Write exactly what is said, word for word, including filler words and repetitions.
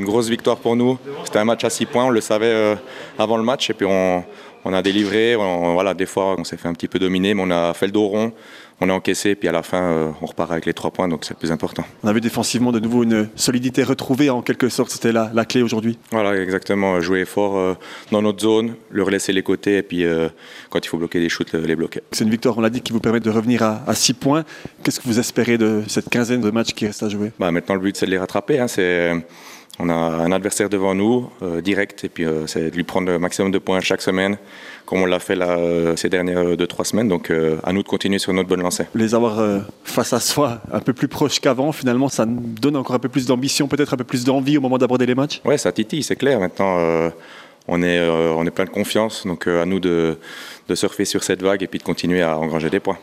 grosse victoire pour nous. C'était un match à six points, on le savait euh, avant le match et puis on, on a délivré. On, voilà, des fois on s'est fait un petit peu dominer, mais on a fait le dos rond, on a encaissé, puis à la fin euh, on repart avec les trois points, donc c'est le plus important. On a vu défensivement de nouveau une solidité retrouvée en quelque sorte, c'était la, la clé aujourd'hui. Voilà, exactement, jouer fort euh, dans notre zone, leur laisser les côtés et puis euh, quand il faut bloquer des shoots, les bloquer. C'est une victoire, on l'a dit, qui vous permet de revenir à six points. Qu'est-ce que vous espérez de cette quinzaine de matchs qui restent à jouer? Bah, maintenant le but c'est de les rattraper, hein, c'est... On a un adversaire devant nous, euh, direct, et puis euh, c'est de lui prendre le maximum de points chaque semaine, comme on l'a fait là, euh, ces dernières deux trois semaines. Donc euh, à nous de continuer sur notre bonne lancée. Les avoir euh, face à soi, un peu plus proches qu'avant, finalement, ça nous donne encore un peu plus d'ambition, peut-être un peu plus d'envie au moment d'aborder les matchs? Ouais, ça titille, c'est clair. Maintenant, euh, on, est, euh, on est plein de confiance, donc euh, à nous de, de surfer sur cette vague et puis de continuer à engranger des points.